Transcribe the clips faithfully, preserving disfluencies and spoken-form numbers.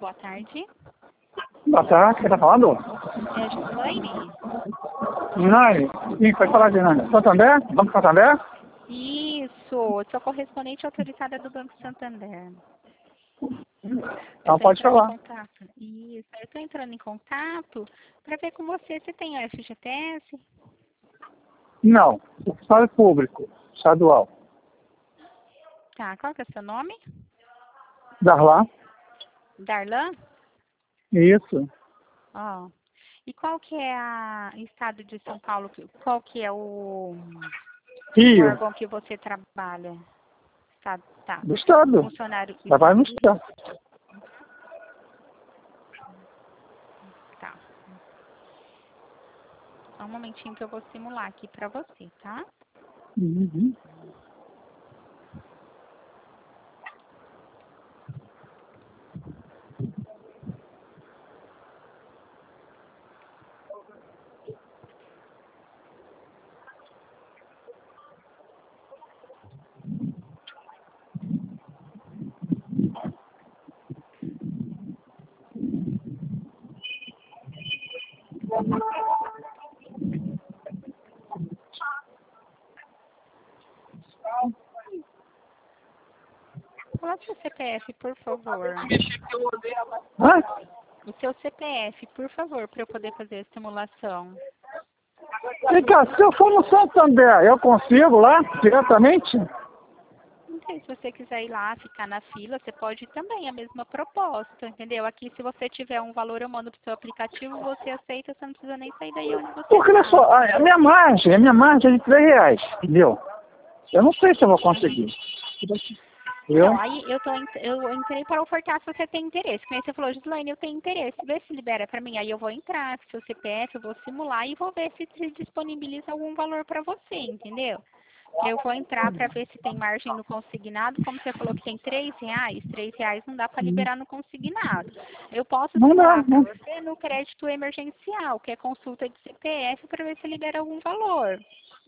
boa tarde. Boa tarde, quem tá falando? É Gislaine? Ginane? Quem foi falar, Ginane? Santander? Banco Santander? Isso, eu sou correspondente autorizada do Banco Santander. Então pode falar. Em contato. Isso, eu estou entrando em contato para ver com você se tem o F G T S. Não, funcionário público, estadual. Tá, qual que é o seu nome? Darlan? Darlan? Isso. Ó. E qual que é a estado de São Paulo? Qual que é o Rio. órgão que você trabalha? Tá, tá. Do estado. Funcionário. Trabalho no estado. Tá. Só um momentinho que eu vou simular aqui pra você, tá? Uhum. Qual é o seu C P F, por favor? Hã? O seu C P F, por favor, para eu poder fazer a simulação. Vem cá, se eu for no Santander, eu consigo lá, diretamente? Não sei se você quiser ir lá, ficar na fila, você pode ir também, a mesma proposta, entendeu? Aqui, se você tiver um valor, eu mando pro seu aplicativo, você aceita, você não precisa nem sair daí onde você Porque olha tá. só, a a minha margem, a minha margem é de três reais, entendeu? Eu não sei se eu vou conseguir. Eu? Não, aí eu, tô, eu entrei para ofertar se você tem interesse. Como você falou, Gislaine, eu tenho interesse. Vê se libera para mim. Aí eu vou entrar com seu C P F, eu vou simular e vou ver se se disponibiliza algum valor para você, entendeu? Eu vou entrar para ver se tem margem no consignado. Como você falou que tem três reais, três reais não dá para liberar no consignado. Eu posso Não dá, simular para não. você no crédito emergencial, que é consulta de C P F, para ver se libera algum valor.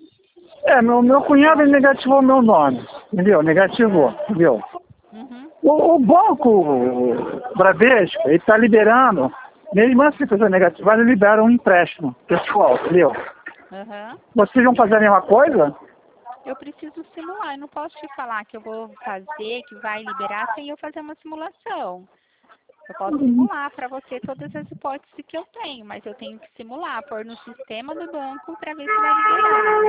É, meu, meu cunhado negativou meu nome, entendeu? Negativou, entendeu? Uhum. O, o banco o Bradesco, ele está liberando, mesmo assim, pessoa negativa, ele libera um empréstimo pessoal, entendeu? Uhum. Vocês vão fazer a mesma coisa? Eu preciso simular, eu não posso te falar que eu vou fazer, que vai liberar, sem eu fazer uma simulação. Eu posso simular para você todas as hipóteses que eu tenho, mas eu tenho que simular, pôr no sistema do banco para ver se vai liberar.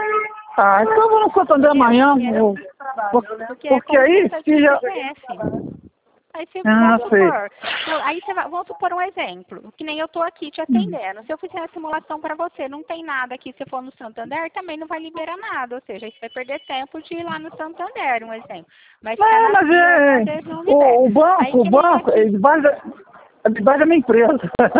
Ah, então eu vou no Santander amanhã, eu, porque, Porque é porque aí, consulta de se já... C P F. Aí você, Ah, vamos sei. supor, aí você vai, vamos supor um exemplo, que nem eu estou aqui te atendendo. Se eu fizer a simulação para você, não tem nada aqui, se for no Santander, também não vai liberar nada. Ou seja, aí você vai perder tempo de ir lá no Santander, um exemplo. Mas ficar Não, na mas fila, é, às vezes não libera. o, o Aí banco, o que nem banco, aqui. ele vai, ele vai da minha empresa.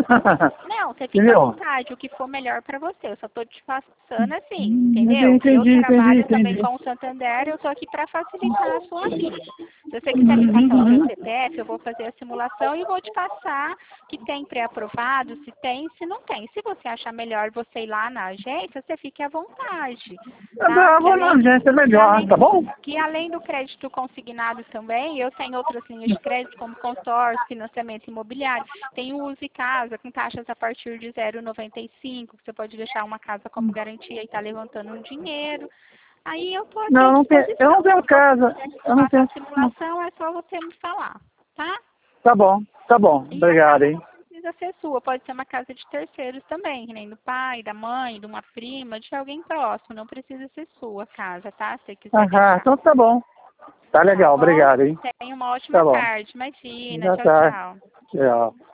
Não, você fica à Entendeu? vontade, o que for melhor para você. Eu só estou te passando assim, Hum, entendeu? Eu Entendi, entendi, trabalho também entendi. com o Santander, eu estou aqui para facilitar a sua vida. Se você quiser me Uhum, passar o seu uhum. C P F, eu vou fazer a simulação e vou te passar que tem pré-aprovado, se tem, se não tem. Se você achar melhor você ir lá na agência, você fique à vontade. Tá? Eu Que vou na além, agência que melhor, além, tá bom? que além do crédito consignado também, eu tenho outras linhas de crédito, como consórcio, financiamento imobiliário. Tem o Use Casa, com taxas a partir de zero vírgula noventa e cinco, que você pode deixar uma casa como garantia e estar levantando um dinheiro. Aí eu estou aqui à Não, não tem, eu disposição. não tenho Se você casa. quiser que eu Eu não faça tenho. a simulação, é só você me falar, tá? Tá bom, tá bom. E a Obrigado, casa hein? não precisa ser sua, pode ser uma casa de terceiros também, que nem do pai, da mãe, de uma prima, de alguém próximo. Não precisa ser sua casa, tá? Se você quiser Aham, deixar. então tá bom. Tá Tá legal, bom? obrigado, hein? Tenha uma ótima Tá bom. tarde. Imagina. Já Tchau, tá. tchau. Tchau.